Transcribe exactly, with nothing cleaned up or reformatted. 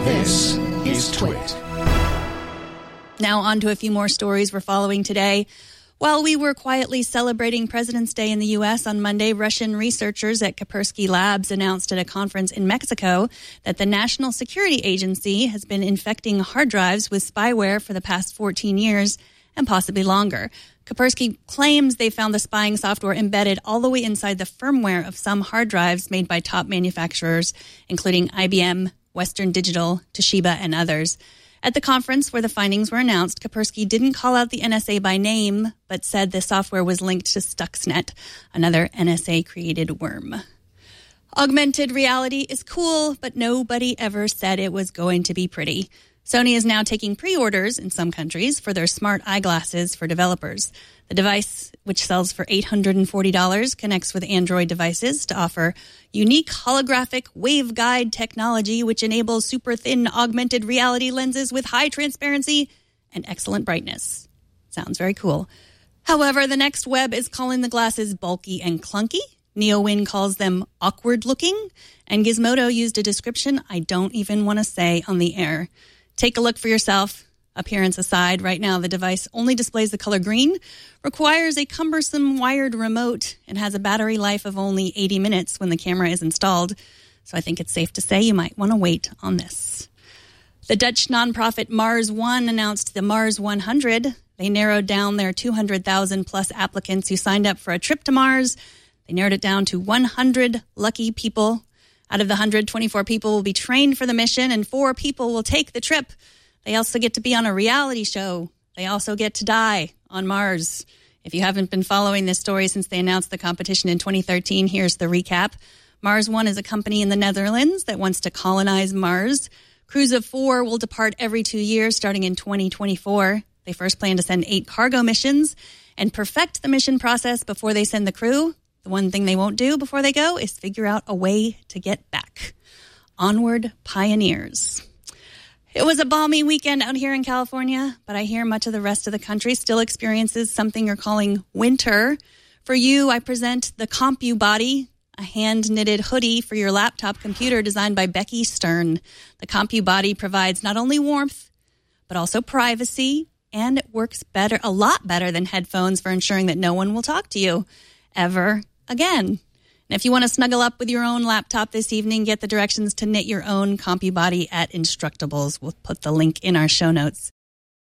This is Twit. Now on to a few more stories we're following today. While we were quietly celebrating President's Day in the U S on Monday, Russian researchers at Kaspersky Labs announced at a conference in Mexico that the National Security Agency has been infecting hard drives with spyware for the past fourteen years and possibly longer. Kaspersky claims they found the spying software embedded all the way inside the firmware of some hard drives made by top manufacturers, including I B M, Western Digital, Toshiba, and others. At the conference where the findings were announced, Kaspersky didn't call out the N S A by name, but said the software was linked to Stuxnet, another N S A-created worm. Augmented reality is cool, but nobody ever said it was going to be pretty. Sony is now taking pre-orders in some countries for their smart eyeglasses for developers. The device, which sells for eight hundred forty dollars, connects with Android devices to offer unique holographic waveguide technology, which enables super thin augmented reality lenses with high transparency and excellent brightness. Sounds very cool. However, the Next Web is calling the glasses bulky and clunky. NeoWin calls them awkward looking, and Gizmodo used a description I don't even want to say on the air. Take a look for yourself. Appearance aside, right now the device only displays the color green, requires a cumbersome wired remote, and has a battery life of only eighty minutes when the camera is installed. So I think it's safe to say you might want to wait on this. The Dutch nonprofit Mars One announced the Mars one hundred. They narrowed down their two hundred thousand plus applicants who signed up for a trip to Mars. They narrowed it down to one hundred lucky people. Out of the one hundred, twenty-four people will be trained for the mission, and four people will take the trip. They also get to be on a reality show. They also get to die on Mars. If you haven't been following this story since they announced the competition in twenty thirteen, here's the recap. Mars One is a company in the Netherlands that wants to colonize Mars. Crews of four will depart every two years starting in twenty twenty-four. They first plan to send eight cargo missions and perfect the mission process before they send the crew. The one thing they won't do before they go is figure out a way to get back. Onward, pioneers. It was a balmy weekend out here in California, but I hear much of the rest of the country still experiences something you're calling winter. For you, I present the CompuBody, a hand-knitted hoodie for your laptop computer designed by Becky Stern. The CompuBody provides not only warmth, but also privacy, and it works better, a lot better than headphones for ensuring that no one will talk to you ever again. And if you want to snuggle up with your own laptop this evening, get the directions to knit your own CompuBody at Instructables. We'll put the link in our show notes.